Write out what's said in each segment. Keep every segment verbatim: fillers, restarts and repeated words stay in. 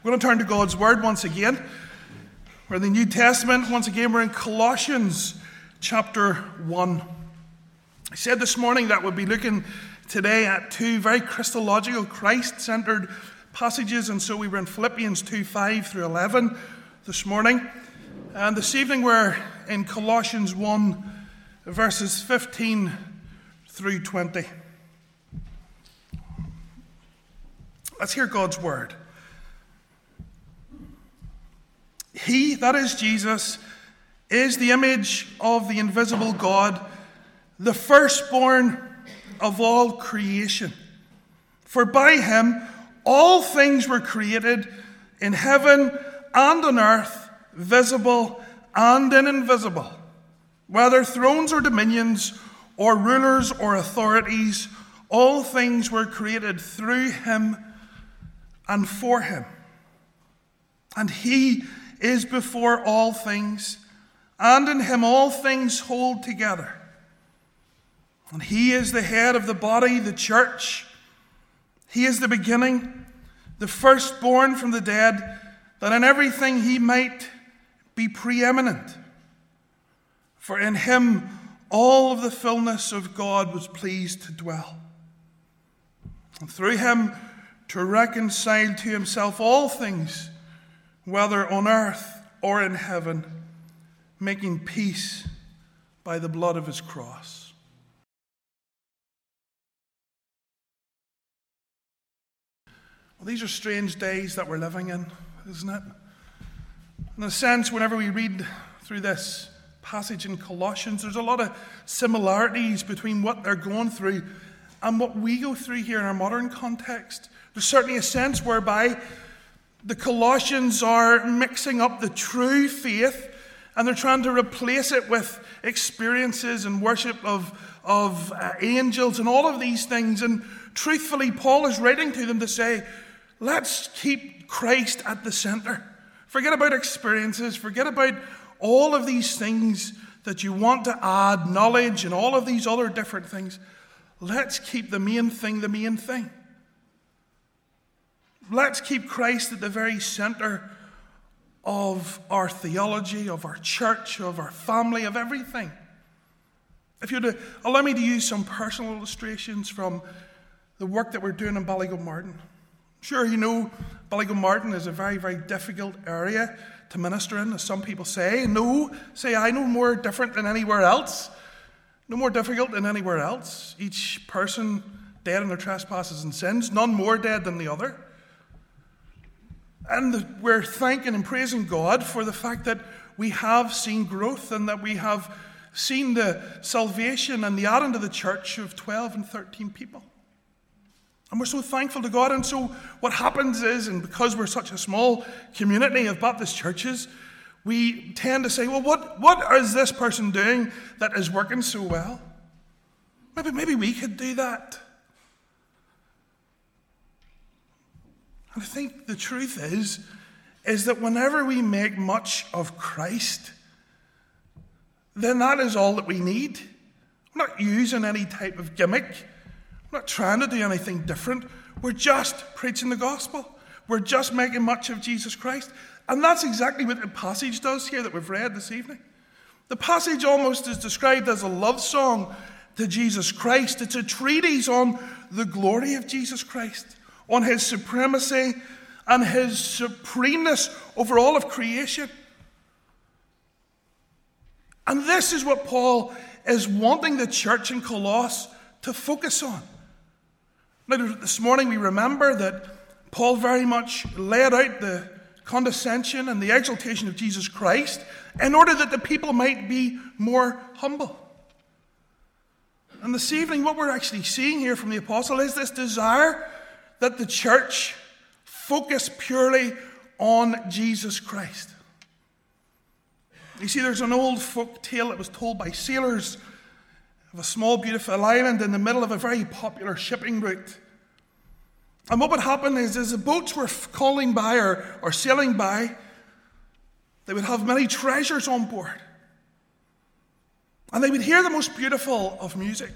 We're going to turn to God's Word once again. We're in the New Testament. Once again, we're in Colossians chapter one. I said this morning that we'll be looking today at two very Christological, Christ-centered passages. And so we were in Philippians two, five through eleven this morning. And this evening we're in Colossians one, verses fifteen through twenty. Let's hear God's Word. He, that is Jesus, is the image of the invisible God, the firstborn of all creation. For by him all things were created in heaven and on earth, visible and invisible, whether thrones or dominions or rulers or authorities, all things were created through him and for him. And he is before all things, and in him all things hold together. And he is the head of the body, the church. He is the beginning, the firstborn from the dead, that in everything he might be preeminent. For in him all of the fullness of God was pleased to dwell. And through him to reconcile to himself all things, whether on earth or in heaven, making peace by the blood of his cross. Well, these are strange days that we're living in, isn't it? In a sense, whenever we read through this passage in Colossians, there's a lot of similarities between what they're going through and what we go through here in our modern context. There's certainly a sense whereby the Colossians are mixing up the true faith and they're trying to replace it with experiences and worship of, of uh, angels and all of these things. And truthfully, Paul is writing to them to say, let's keep Christ at the center. Forget about experiences. Forget about all of these things that you want to add, knowledge and all of these other different things. Let's keep the main thing the main thing. Let's keep Christ at the very center of our theology, of our church, of our family, of everything. If you'd allow me to use some personal illustrations from the work that we're doing in Ballygilmartin. Sure, you know, Ballygilmartin is a very, very difficult area to minister in, as some people say. No, say I, no more different than anywhere else. No more difficult than anywhere else. Each person dead in their trespasses and sins, none more dead than the other. And we're thanking and praising God for the fact that we have seen growth and that we have seen the salvation and the adding to the church of twelve and thirteen people. And we're so thankful to God. And so what happens is, and because we're such a small community of Baptist churches, we tend to say, well, what, what is this person doing that is working so well? Maybe, maybe we could do that. And I think the truth is, is that whenever we make much of Christ, then that is all that we need. We're not using any type of gimmick. We're not trying to do anything different. We're just preaching the gospel. We're just making much of Jesus Christ. And that's exactly what the passage does here that we've read this evening. The passage almost is described as a love song to Jesus Christ. It's a treatise on the glory of Jesus Christ, on his supremacy and his supremeness over all of creation. And this is what Paul is wanting the church in Colossus to focus on. Now, this morning we remember that Paul very much laid out the condescension and the exaltation of Jesus Christ in order that the people might be more humble. And this evening what we're actually seeing here from the apostle is this desire that the church focus purely on Jesus Christ. You see, there's an old folk tale that was told by sailors of a small, beautiful island in the middle of a very popular shipping route. And what would happen is, as the boats were calling by or, or sailing by, they would have many treasures on board. And they would hear the most beautiful of music.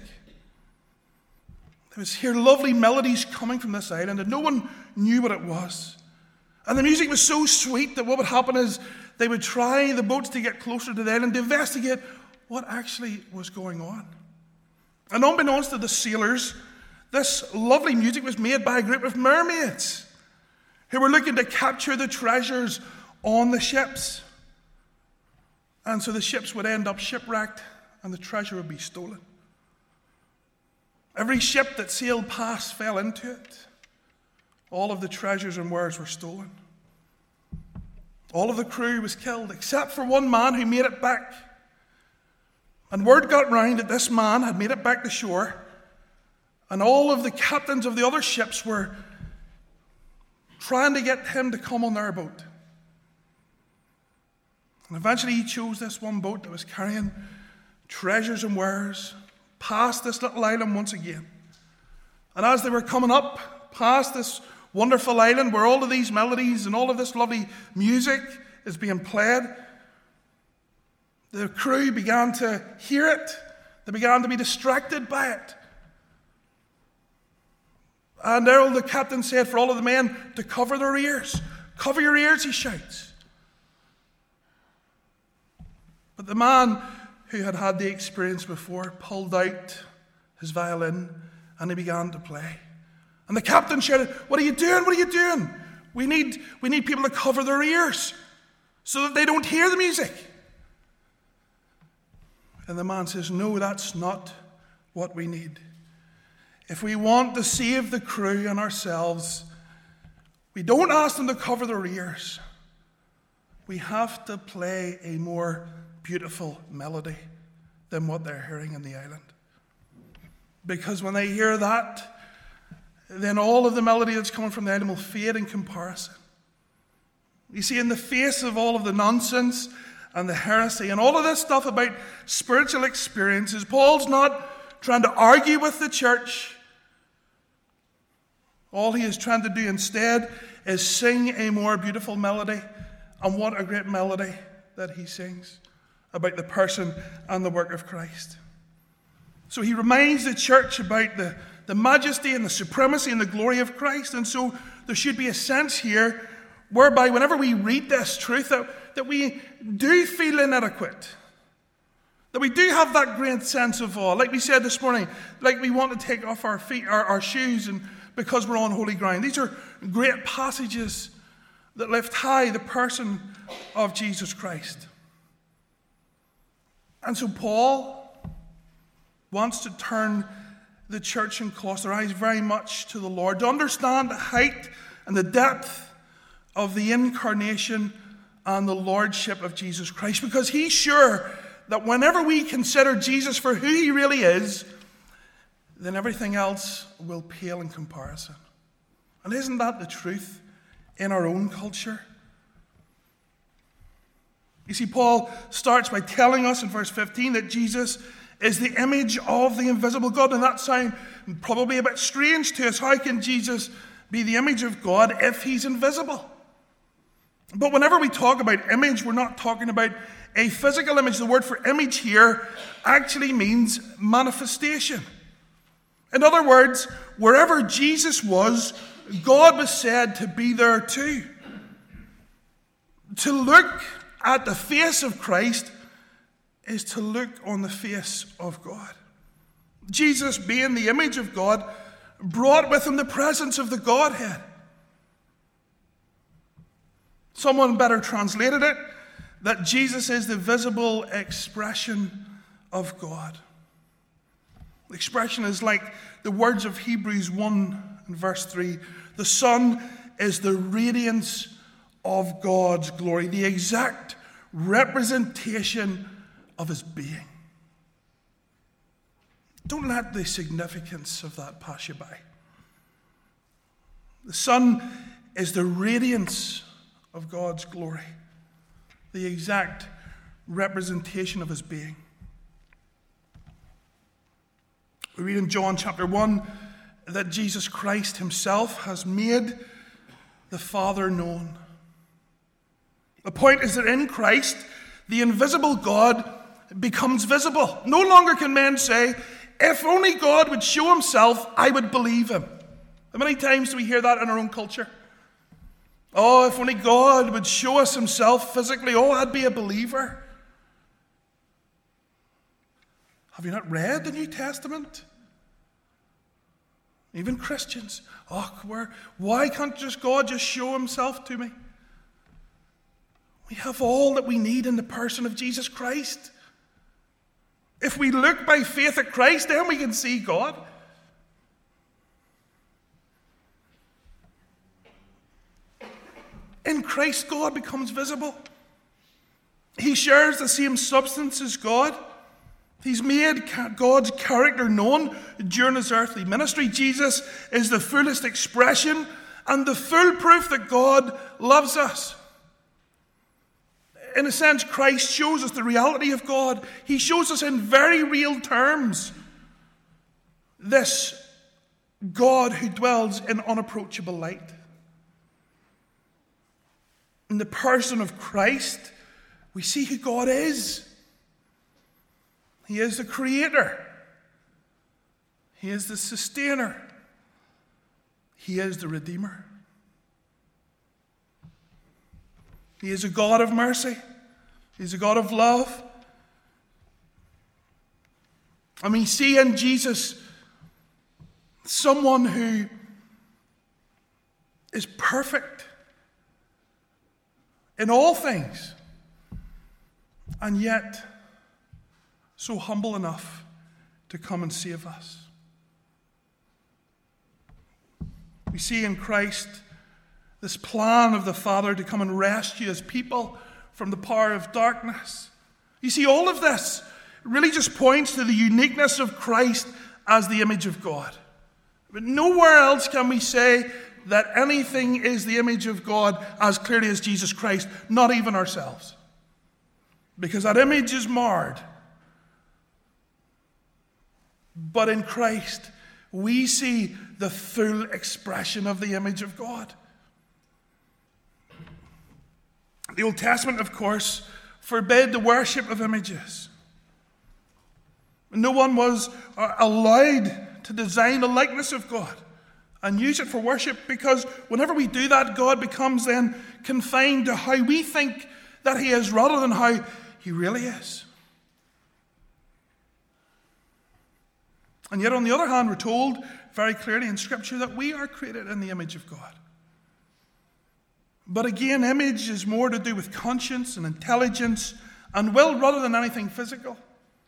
They would hear lovely melodies coming from this island, and no one knew what it was. And the music was so sweet that what would happen is they would try the boats to get closer to the island to investigate what actually was going on. And unbeknownst to the sailors, this lovely music was made by a group of mermaids who were looking to capture the treasures on the ships. And so the ships would end up shipwrecked and the treasure would be stolen. Every ship that sailed past fell into it. All of the treasures and wares were stolen. All of the crew was killed except for one man who made it back. And word got round that this man had made it back to shore, and all of the captains of the other ships were trying to get him to come on their boat. And eventually he chose this one boat that was carrying treasures and wares past this little island once again. And as they were coming up past this wonderful island where all of these melodies and all of this lovely music is being played, the crew began to hear it. They began to be distracted by it. And there the captain said for all of the men to cover their ears. Cover your ears, he shouts. But the man who had had the experience before pulled out his violin and he began to play. And the captain shouted, "What are you doing? What are you doing? We need, we need people to cover their ears so that they don't hear the music." And the man says, "No, that's not what we need. If we want to save the crew and ourselves, we don't ask them to cover their ears. We have to play a more beautiful melody than what they're hearing in the island. Because when they hear that, then all of the melody that's coming from the island will fade in comparison." You see, in the face of all of the nonsense and the heresy and all of this stuff about spiritual experiences, Paul's not trying to argue with the church. All he is trying to do instead is sing a more beautiful melody. And what a great melody that he sings about the person and the work of Christ. So he reminds the church about the, the majesty and the supremacy and the glory of Christ. And so there should be a sense here whereby whenever we read this truth, that, that we do feel inadequate. That we do have that great sense of awe. Like we said this morning, like we want to take off our feet, our, our shoes, and because we're on holy ground. These are great passages that lift high the person of Jesus Christ. And so Paul wants to turn the church in Colossae their eyes very much to the Lord, to understand the height and the depth of the incarnation and the lordship of Jesus Christ, because he's sure that whenever we consider Jesus for who he really is, then everything else will pale in comparison. And isn't that the truth in our own culture? You see, Paul starts by telling us in verse fifteen that Jesus is the image of the invisible God. And that sounds probably a bit strange to us. How can Jesus be the image of God if he's invisible? But whenever we talk about image, we're not talking about a physical image. The word for image here actually means manifestation. In other words, wherever Jesus was, God was said to be there too. To look at the face of Christ is to look on the face of God. Jesus, being the image of God, brought with him the presence of the Godhead. Someone better translated it, that Jesus is the visible expression of God. The expression is like the words of Hebrews one and verse three. The Son is the radiance of God's glory, the exact representation of his being. Don't let the significance of that pass you by. The Son is the radiance of God's glory, the exact representation of his being. We read in John chapter one that Jesus Christ himself has made the Father known. The point is that in Christ, the invisible God becomes visible. No longer can men say, if only God would show himself, I would believe him. How many times do we hear that in our own culture? Oh, if only God would show us himself physically, oh, I'd be a believer. Have you not read the New Testament? Even Christians. Oh, where, why can't just God just show himself to me? We have all that we need in the person of Jesus Christ. If we look by faith at Christ, then we can see God. In Christ, God becomes visible. He shares the same substance as God. He's made God's character known during his earthly ministry. Jesus is the fullest expression and the full proof that God loves us. In a sense, Christ shows us the reality of God. He shows us in very real terms this God who dwells in unapproachable light. In the person of Christ, we see who God is. He is the creator. He is the sustainer. He is the redeemer. He is a God of mercy. He's a God of love. And we see in Jesus someone who is perfect in all things, and yet so humble enough to come and save us. We see in Christ this plan of the Father to come and rescue his people from the power of darkness. You see, all of this really just points to the uniqueness of Christ as the image of God. But nowhere else can we say that anything is the image of God as clearly as Jesus Christ, not even ourselves. Because that image is marred. But in Christ, we see the full expression of the image of God. The Old Testament, of course, forbade the worship of images. No one was allowed to design a likeness of God and use it for worship, because whenever we do that, God becomes then confined to how we think that he is rather than how he really is. And yet, on the other hand, we're told very clearly in Scripture that we are created in the image of God. But again, image is more to do with conscience and intelligence and will rather than anything physical.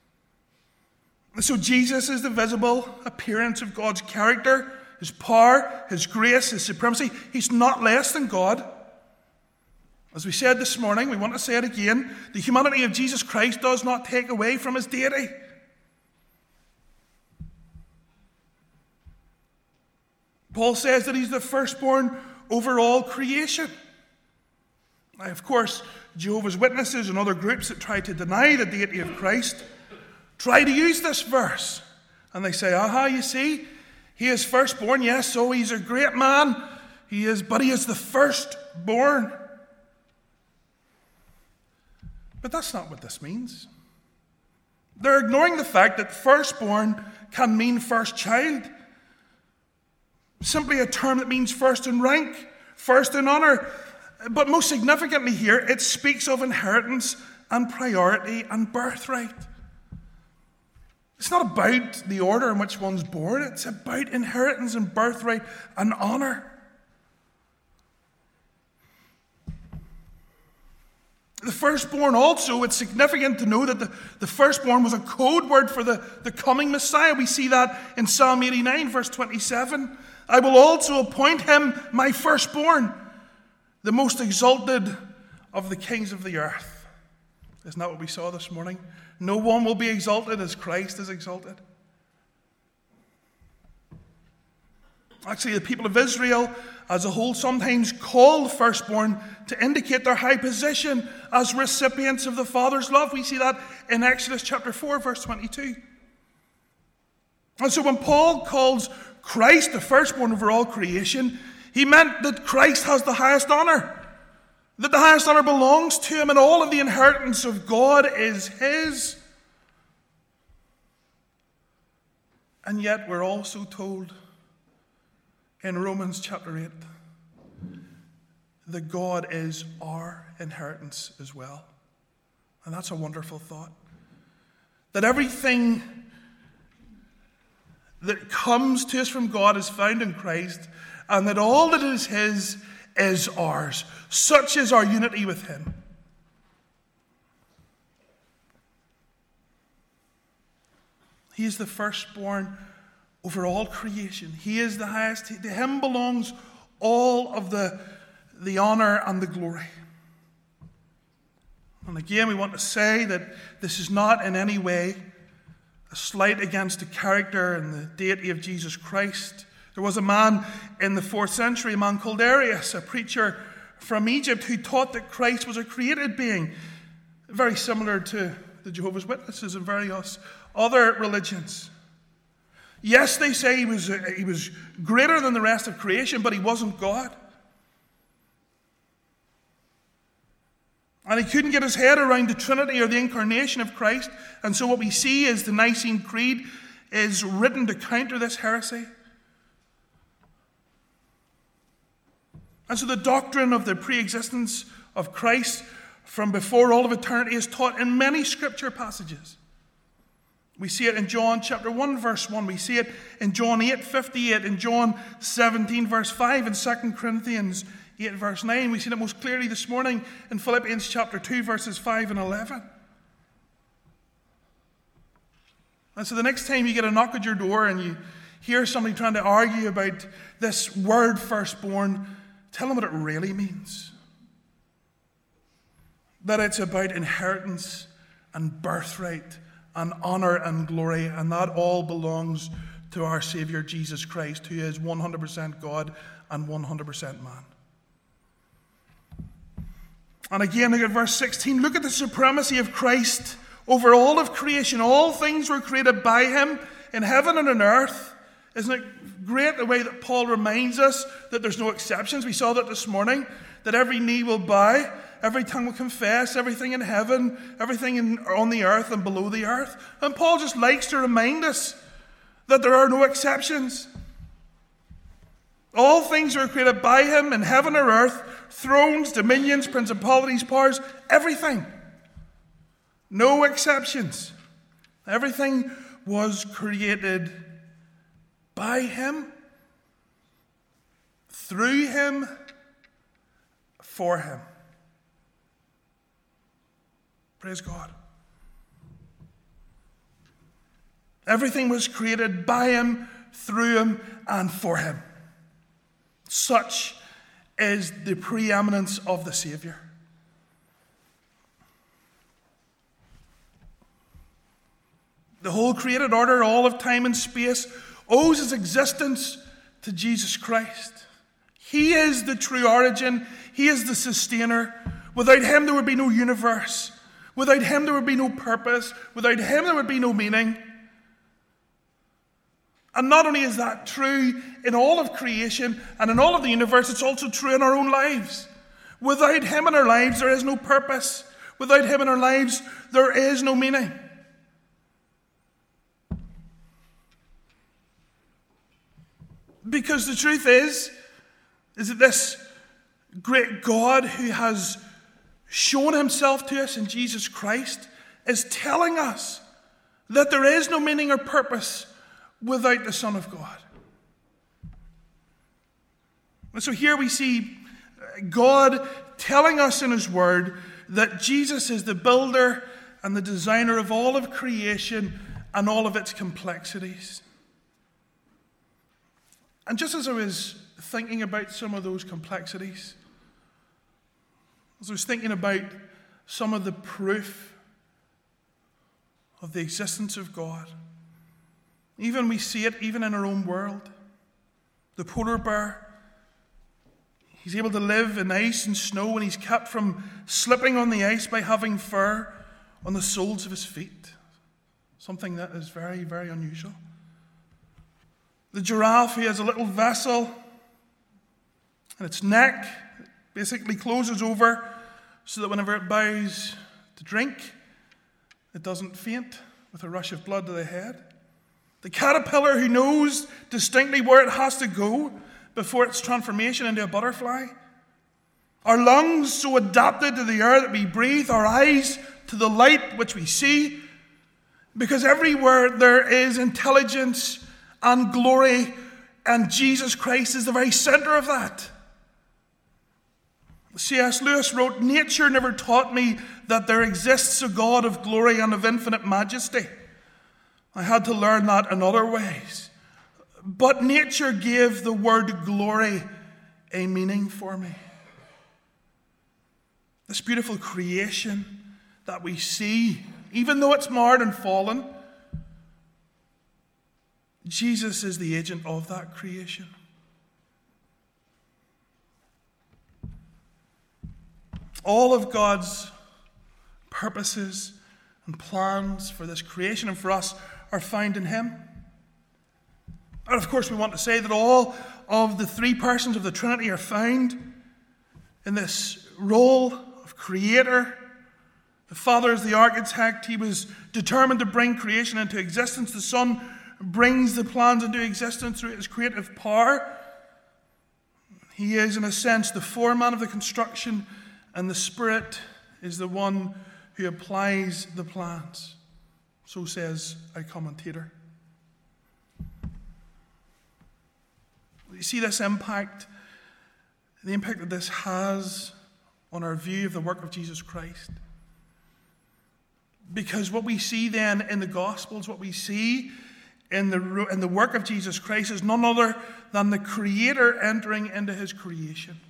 So Jesus is the visible appearance of God's character, his power, his grace, his supremacy. He's not less than God. As we said this morning, we want to say it again, the humanity of Jesus Christ does not take away from his deity. Paul says that he's the firstborn over all creation. Now, of course, Jehovah's Witnesses and other groups that try to deny the deity of Christ try to use this verse. And they say, aha, you see, he is firstborn, yes, so he's a great man. He is, but he is the firstborn. But that's not what this means. They're ignoring the fact that firstborn can mean first child. Simply a term that means first in rank, first in honor. But most significantly here, it speaks of inheritance and priority and birthright. It's not about the order in which one's born. It's about inheritance and birthright and honor. The firstborn also, it's significant to know that the, the firstborn was a code word for the, the coming Messiah. We see that in Psalm eighty-nine, verse twenty-seven. I will also appoint him my firstborn, the most exalted of the kings of the earth. Isn't that what we saw this morning? No one will be exalted as Christ is exalted. Actually, the people of Israel as a whole sometimes call the firstborn to indicate their high position as recipients of the Father's love. We see that in Exodus chapter four, verse twenty-two. And so when Paul calls Christ the firstborn over all creation, he meant that Christ has the highest honor, that the highest honor belongs to him, and all of the inheritance of God is his. And yet we're also told in Romans chapter eight that God is our inheritance as well. And that's a wonderful thought. That everything that comes to us from God is found in Christ, and that all that is his is ours. Such is our unity with him. He is the firstborn over all creation. He is the highest. To him belongs all of the, the honor and the glory. And again, we want to say that this is not in any way a slight against the character and the deity of Jesus Christ. There was a man in the fourth century, a man called Arius, a preacher from Egypt, who taught that Christ was a created being, very similar to the Jehovah's Witnesses and various other religions. Yes, they say he was, he was greater than the rest of creation, but he wasn't God. And he couldn't get his head around the Trinity or the incarnation of Christ. And so what we see is the Nicene Creed is written to counter this heresy. And so the doctrine of the pre-existence of Christ from before all of eternity is taught in many scripture passages. We see it in John chapter one, verse one. We see it in John eight, fifty-eight, in John seventeen, verse five, in Second Corinthians eight, verse nine. We see it most clearly this morning in Philippians chapter two, verses five and eleven. And so the next time you get a knock at your door and you hear somebody trying to argue about this word firstborn, tell them what it really means. That it's about inheritance and birthright and honor and glory, and that all belongs to our Savior Jesus Christ, who is one hundred percent God and one hundred percent man. And again, look at verse sixteen. Look at the supremacy of Christ over all of creation. All things were created by him in heaven and on earth. Isn't it great the way that Paul reminds us that there's no exceptions? We saw that this morning, that every knee will bow, every tongue will confess, everything in heaven, everything in, on the earth and below the earth. And Paul just likes to remind us that there are no exceptions. All things were created by him in heaven or earth, thrones, dominions, principalities, powers, everything. No exceptions. Everything was created by him, through him, for him. Praise God. Everything was created by him, through him, and for him. Such is the preeminence of the Savior. The whole created order, all of time and space, owes its existence to Jesus Christ. He is the true origin. He is the sustainer. Without him, there would be no universe. Without him, there would be no purpose. Without him, there would be no meaning. And not only is that true in all of creation and in all of the universe, it's also true in our own lives. Without him in our lives, there is no purpose. Without him in our lives, there is no meaning. Because the truth is, is that this great God who has shown himself to us in Jesus Christ is telling us that there is no meaning or purpose without the Son of God. And so here we see God telling us in his word that Jesus is the builder and the designer of all of creation and all of its complexities. And just as I was thinking about some of those complexities, as I was thinking about some of the proof of the existence of God, even we see it even in our own world. The polar bear, he's able to live in ice and snow, and he's kept from slipping on the ice by having fur on the soles of his feet. Something that is very, very unusual. The giraffe, he has a little vessel, and its neck basically closes over so that whenever it bows to drink, it doesn't faint with a rush of blood to the head. The caterpillar, who knows distinctly where it has to go before its transformation into a butterfly. Our lungs so adapted to the air that we breathe, our eyes to the light which we see, because everywhere there is intelligence and glory, and Jesus Christ is the very center of that. C S Lewis wrote, "Nature never taught me that there exists a God of glory and of infinite majesty. I had to learn that in other ways. But nature gave the word glory a meaning for me." This beautiful creation that we see, even though it's marred and fallen, Jesus is the agent of that creation. All of God's purposes and plans for this creation and for us are found in him. And of course, we want to say that all of the three persons of the Trinity are found in this role of creator. The Father is the architect. He was determined to bring creation into existence. The Son brings the plans into existence through his creative power. He is, in a sense, the foreman of the construction, and the Spirit is the one who applies the plans. So says a commentator. You see this impact, the impact that this has on our view of the work of Jesus Christ. Because what we see then in the Gospels, what we see in the, in the work of Jesus Christ is none other than the Creator entering into his creation.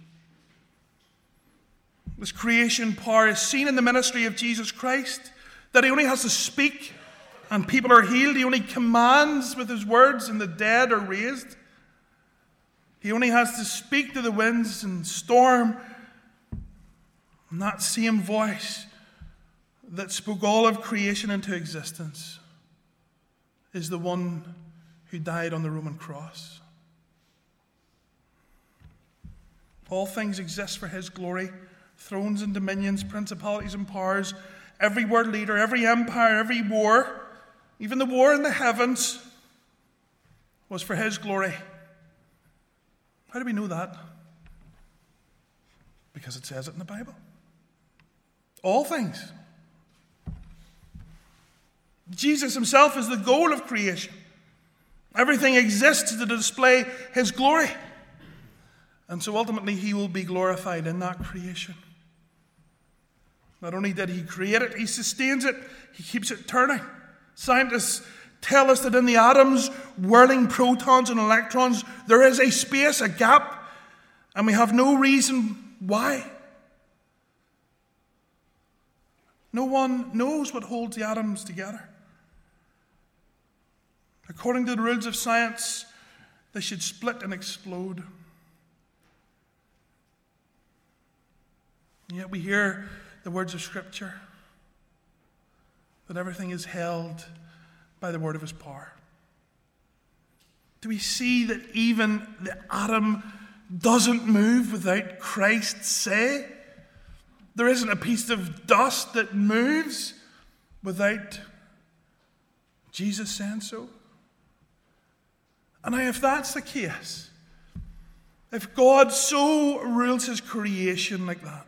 This creation power is seen in the ministry of Jesus Christ, that he only has to speak and people are healed. He only commands with his words and the dead are raised. He only has to speak to the winds and storm, and that same voice that spoke all of creation into existence is the one who died on the Roman cross. All things exist for his glory. Thrones and dominions, principalities and powers, every world leader, every empire, every war, even the war in the heavens, was for his glory. How do we know that? Because it says it in the Bible. All things. Jesus himself is the goal of creation. Everything exists to display his glory. And so ultimately he will be glorified in that creation. Not only did he create it, he sustains it, he keeps it turning. Scientists tell us that in the atoms, whirling protons and electrons, there is a space, a gap, and we have no reason why. No one knows what holds the atoms together. According to the rules of science, they should split and explode. And yet we hear the words of Scripture, that everything is held by the word of his power. Do we see that even the atom doesn't move without Christ's say? There isn't a piece of dust that moves without Jesus saying so. And now, if that's the case, if God so rules his creation like that,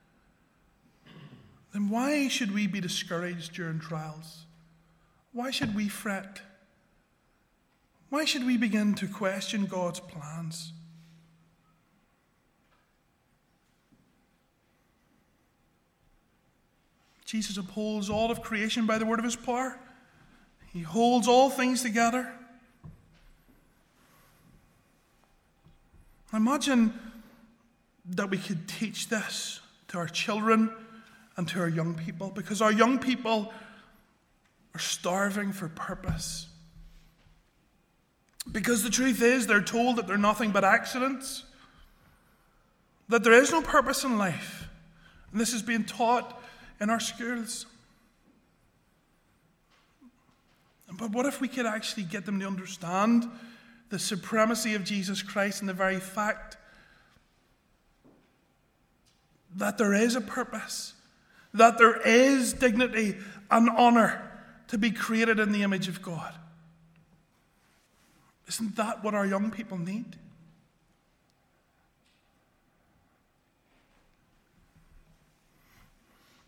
then why should we be discouraged during trials? Why should we fret? Why should we begin to question God's plans? Jesus upholds all of creation by the word of his power. He holds all things together. Imagine that we could teach this to our children and to our young people, because our young people are starving for purpose. Because the truth is, they're told that they're nothing but accidents, that there is no purpose in life. And this is being taught in our schools. But what if we could actually get them to understand the supremacy of Jesus Christ and the very fact that there is a purpose, that there is dignity and honor to be created in the image of God? Isn't that what our young people need?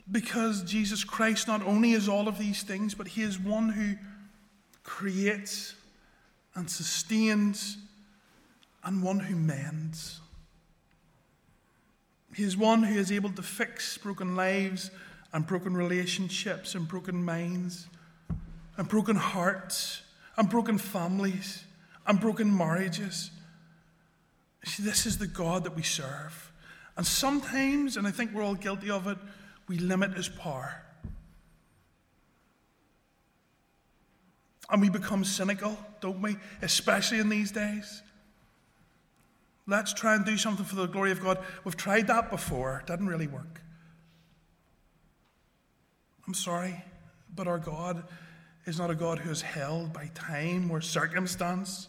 Because Jesus Christ not only is all of these things, but he is one who creates and sustains and one who mends. He is one who is able to fix broken lives and broken relationships and broken minds and broken hearts and broken families and broken marriages. See, this is the God that we serve. And sometimes, and I think we're all guilty of it, we limit his power. And we become cynical, don't we? Especially in these days. Let's try and do something for the glory of God. We've tried that before. It didn't really work. I'm sorry, but our God is not a God who is held by time or circumstance.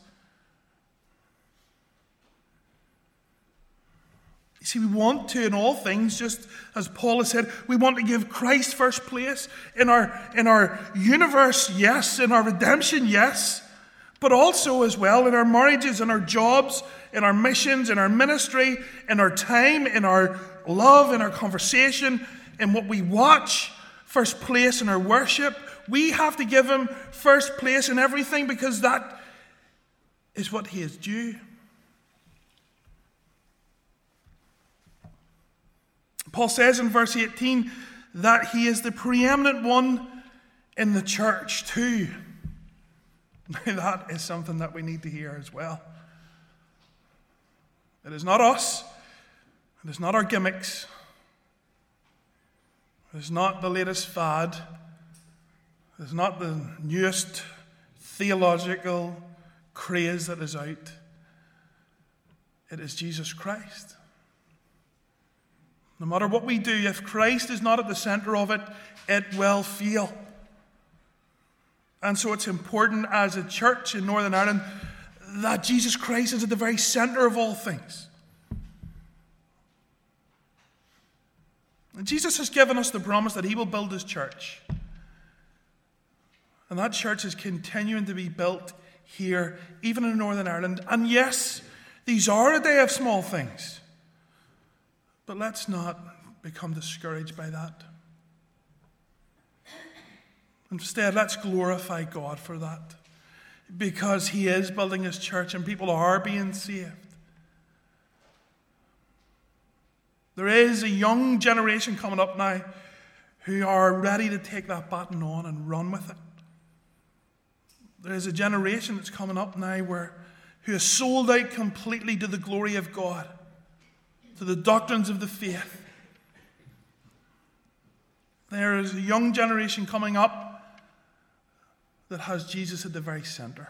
You see, we want to, in all things, just as Paul has said, we want to give Christ first place in our, in our universe, yes, in our redemption, yes, but also as well in our marriages, in our jobs, in our missions, in our ministry, in our time, in our love, in our conversation, in what we watch, first place in our worship. We have to give him first place in everything because that is what he is due. Paul says in verse eighteen that he is the preeminent one in the church too. That is something that we need to hear as well. It is not us. It is not our gimmicks. It is not the latest fad. It is not the newest theological craze that is out. It is Jesus Christ. No matter what we do, if Christ is not at the center of it, it will fail. And so it's important as a church in Northern Ireland that Jesus Christ is at the very center of all things. And Jesus has given us the promise that he will build his church. And that church is continuing to be built here, even in Northern Ireland. And yes, these are a day of small things. But let's not become discouraged by that. Instead, let's glorify God for that. Because he is building his church and people are being saved. There is a young generation coming up now who are ready to take that baton on and run with it. There is a generation that's coming up now where who is sold out completely to the glory of God, to the doctrines of the faith. There is a young generation coming up that has Jesus at the very center.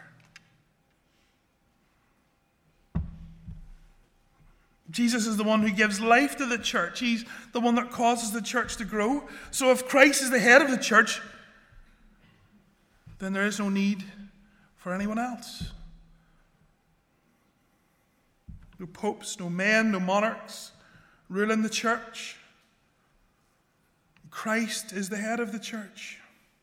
Jesus is the one who gives life to the church. He's the one that causes the church to grow. So if Christ is the head of the church, then there is no need for anyone else. No popes, no men, no monarchs ruling the church. Christ is the head of the church.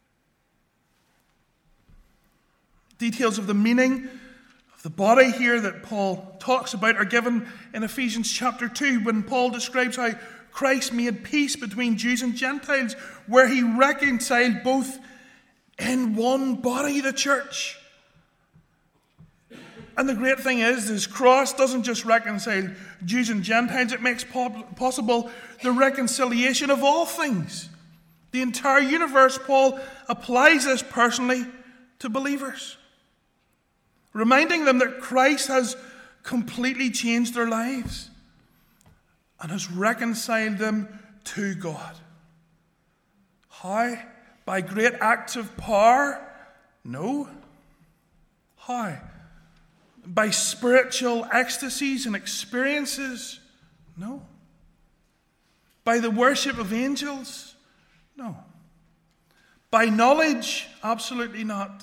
Details of the meaning of the body here that Paul talks about are given in Ephesians chapter two when Paul describes how Christ made peace between Jews and Gentiles, where he reconciled both in one body, the church. And the great thing is, his cross doesn't just reconcile Jews and Gentiles, it makes possible the reconciliation of all things. The entire universe, Paul applies this personally to believers, reminding them that Christ has completely changed their lives and has reconciled them to God. How? By great acts of power? No. How? By spiritual ecstasies and experiences? No. By the worship of angels? No. By knowledge? Absolutely not.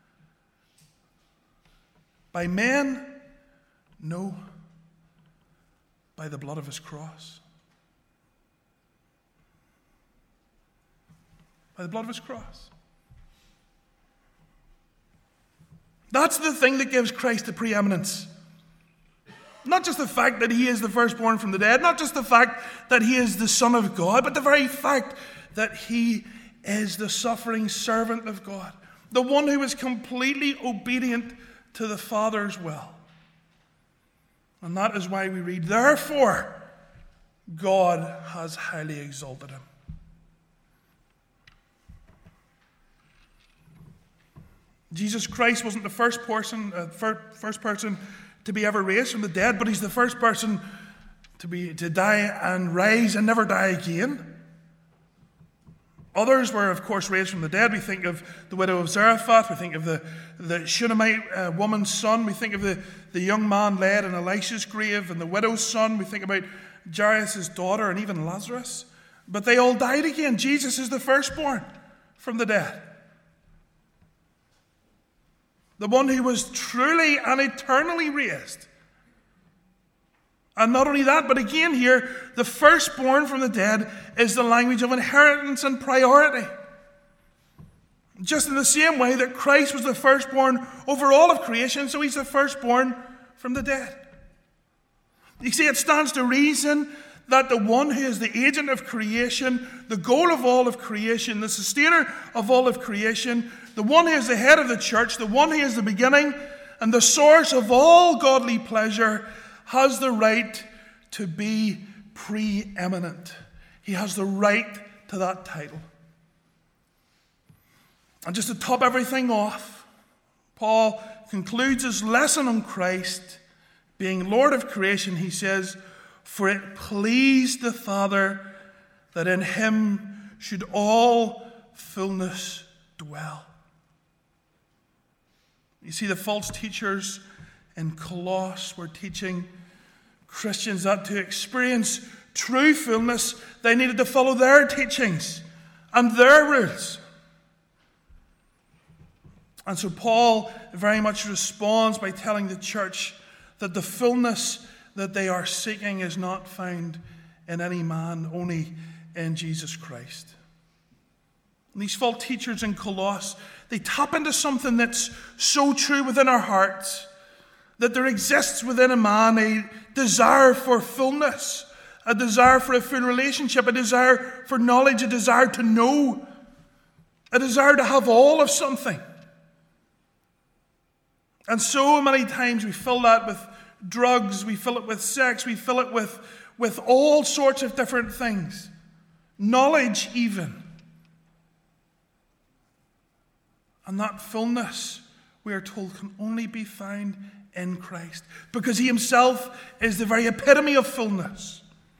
By men? No. By the blood of his cross. By the blood of his cross. That's the thing that gives Christ the preeminence. Not just the fact that he is the firstborn from the dead, not just the fact that he is the Son of God, but the very fact that he is the suffering servant of God, the one who is completely obedient to the Father's will. And that is why we read, therefore, God has highly exalted him. Jesus Christ wasn't the first person, uh, first person to be ever raised from the dead, but he's the first person to be to die and rise and never die again. Others were, of course, raised from the dead. We think of the widow of Zarephath. We think of the, the Shunammite uh, woman's son. We think of the, the young man laid in Elisha's grave and the widow's son. We think about Jairus' daughter and even Lazarus. But they all died again. Jesus is the firstborn from the dead. The one who was truly and eternally raised. And not only that, but again here, the firstborn from the dead is the language of inheritance and priority. Just in the same way that Christ was the firstborn over all of creation, so he's the firstborn from the dead. You see, it stands to reason that the one who is the agent of creation, the goal of all of creation, the sustainer of all of creation, the one who is the head of the church, the one who is the beginning and the source of all godly pleasure, has the right to be preeminent. He has the right to that title. And just to top everything off, Paul concludes his lesson on Christ being Lord of creation. He says, "For it pleased the Father that in him should all fullness dwell." You see, the false teachers in Colossus were teaching Christians that to experience true fullness, they needed to follow their teachings and their rules. And so Paul very much responds by telling the church that the fullness that they are seeking is not found in any man, only in Jesus Christ. And these false teachers in Colossus, they tap into something that's so true within our hearts, that there exists within a man a desire for fullness, a desire for a full relationship, a desire for knowledge, a desire to know, a desire to have all of something. And so many times we fill that with drugs, we fill it with sex, we fill it with, with all sorts of different things. Knowledge even. And that fullness, we are told, can only be found in Christ, because he himself is the very epitome of fullness.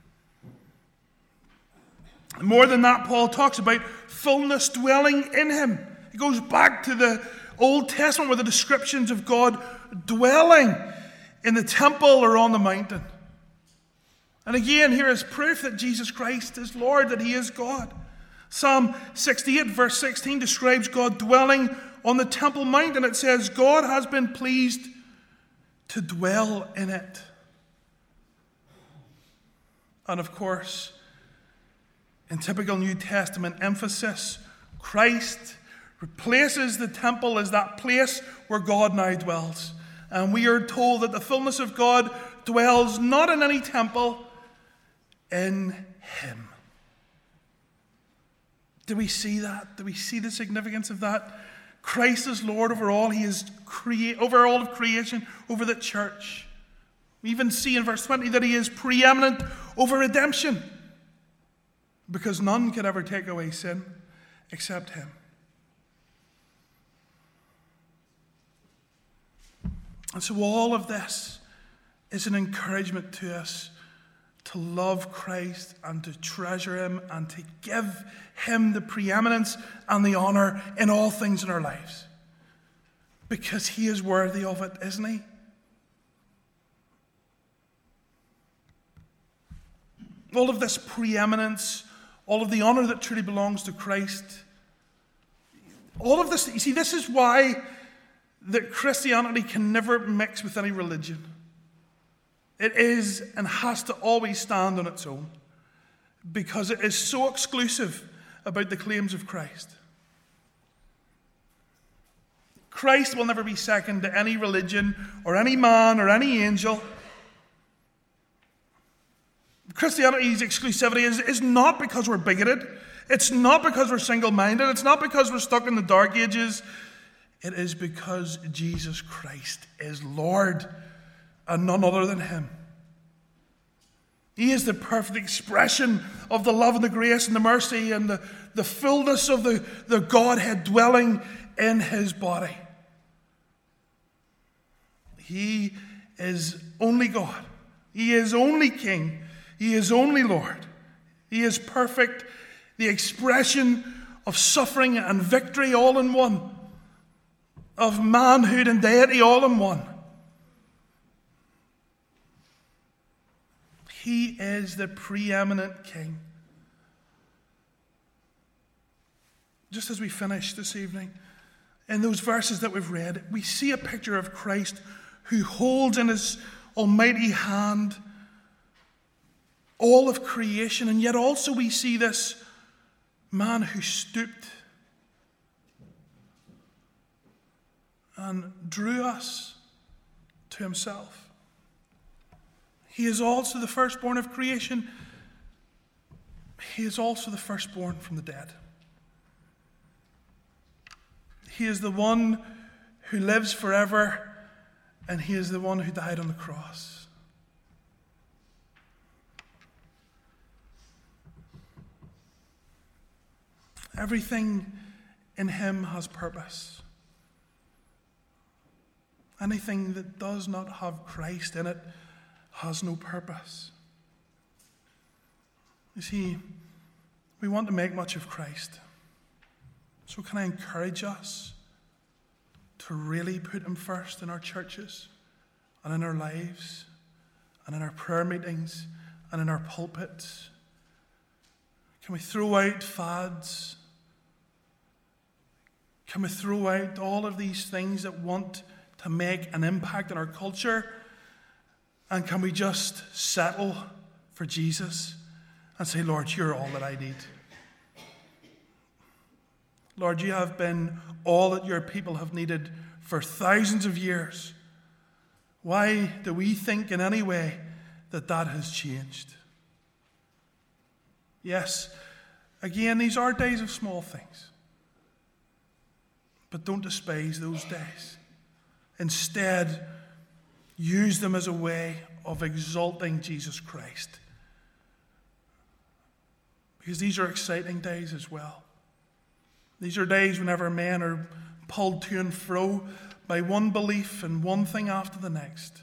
More than that, Paul talks about fullness dwelling in him. He goes back to the Old Testament with the descriptions of God dwelling in the temple or on the mountain. And again, here is proof that Jesus Christ is Lord, that he is God. Psalm sixty-eight verse sixteen describes God dwelling on the Temple Mount, and it says, God has been pleased to dwell in it. And of course, in typical New Testament emphasis, Christ replaces the temple as that place where God now dwells. And we are told that the fullness of God dwells not in any temple, in him. Do we see that? Do we see the significance of that? Christ is Lord over all. He is crea- over all of creation, over the church. We even see in verse twenty that he is preeminent over redemption, because none could ever take away sin except him. And so all of this is an encouragement to us to love Christ and to treasure him and to give him the preeminence and the honor in all things in our lives. Because he is worthy of it, isn't he? All of this preeminence, all of the honor that truly belongs to Christ, all of this, you see, this is why that Christianity can never mix with any religion. It is and has to always stand on its own, because it is so exclusive about the claims of Christ. Christ will never be second to any religion or any man or any angel. Christianity's exclusivity is, is not because we're bigoted. It's not because we're single-minded. It's not because we're stuck in the dark ages. It is because Jesus Christ is Lord and none other than him. He is the perfect expression of the love and the grace and the mercy and the, the fullness of the, the Godhead dwelling in his body. He is only God. He is only King. He is only Lord. He is perfect, the expression of suffering and victory all in one, of manhood and deity all in one. He is the preeminent King. Just as we finish this evening, in those verses that we've read, we see a picture of Christ who holds in his almighty hand all of creation, and yet also we see this man who stooped and drew us to himself. He is also the firstborn of creation. He is also the firstborn from the dead. He is the one who lives forever, and he is the one who died on the cross. Everything in him has purpose. Anything that does not have Christ in it has no purpose. You see, we want to make much of Christ. So can I encourage us to really put him first in our churches and in our lives and in our prayer meetings and in our pulpits? Can we throw out fads? Can we throw out all of these things that want to make an impact on our culture? And can we just settle for Jesus and say, Lord, you're all that I need. Lord, you have been all that your people have needed for thousands of years. Why do we think in any way that that has changed? Yes, again, these are days of small things. But don't despise those days. Instead, use them as a way of exalting Jesus Christ. Because these are exciting days as well. These are days whenever men are pulled to and fro by one belief and one thing after the next.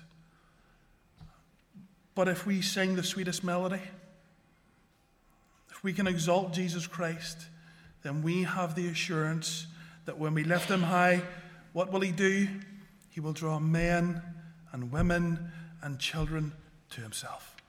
But if we sing the sweetest melody, if we can exalt Jesus Christ, then we have the assurance that when we lift him high, what will he do? He will draw men and women and children to himself.